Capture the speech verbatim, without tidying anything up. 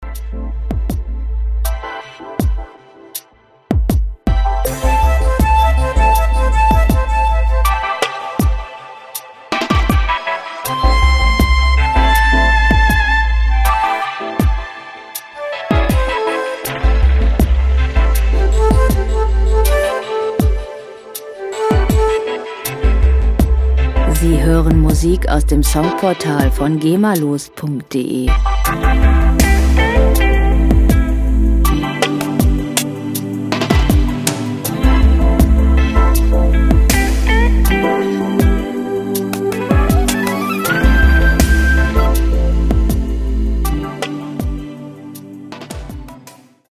Sie hören Musik aus dem Songportal von gemalos punkt de.